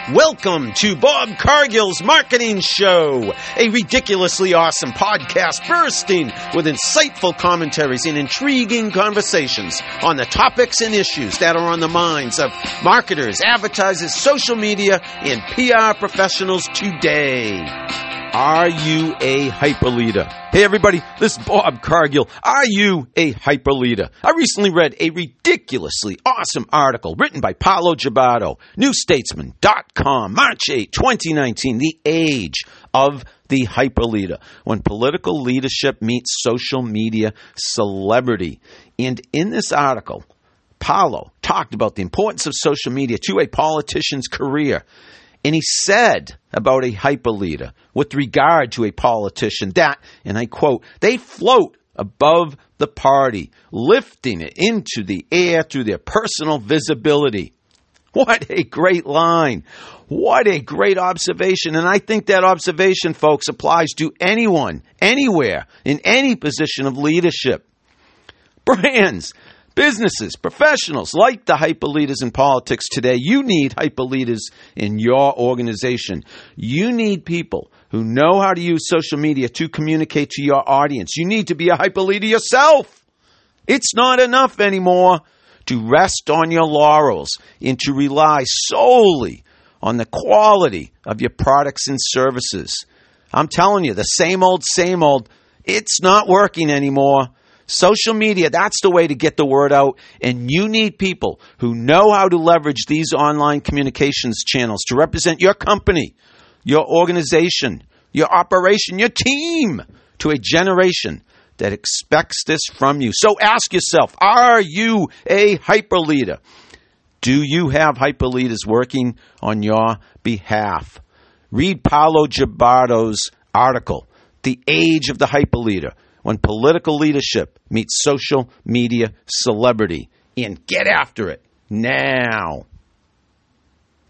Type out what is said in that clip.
Welcome to Bob Cargill's Marketing Show, a ridiculously awesome podcast bursting with insightful commentaries and intriguing conversations on the topics and issues that are on the minds of marketers, advertisers, social media, and PR professionals today. Are you a hyper leader? Hey everybody, this is Bob Cargill. Are you a hyper leader? I recently read a ridiculously awesome article written by Paolo Giabbato, NewStatesman.com, March 8, 2019, The Age of the Hyper Leader, when political leadership meets social media celebrity. And in this article, Paolo talked about the importance of social media to a politician's career. And he said about a hyper leader with regard to a politician that, and I quote, they float above the party, lifting it into the air through their personal visibility. What a great line. What a great observation. And I think that observation, folks, applies to anyone, anywhere, in any position of leadership. Brands, businesses, professionals, like the hyper leaders in politics today, you need hyper leaders in your organization. You need people who know how to use social media to communicate to your audience. You need to be a hyper leader yourself. It's not enough anymore to rest on your laurels and to rely solely on the quality of your products and services. I'm telling you, the same old, it's not working anymore. Social media, that's the way to get the word out, and you need people who know how to leverage these online communications channels to represent your company, your organization, your operation, your team to a generation that expects this from you. So ask yourself, are you a hyper leader? Do you have hyper leaders working on your behalf? Read Paolo Giabbato's article, The Age of the Hyper Leader, when political leadership meets social media celebrity, and get after it now.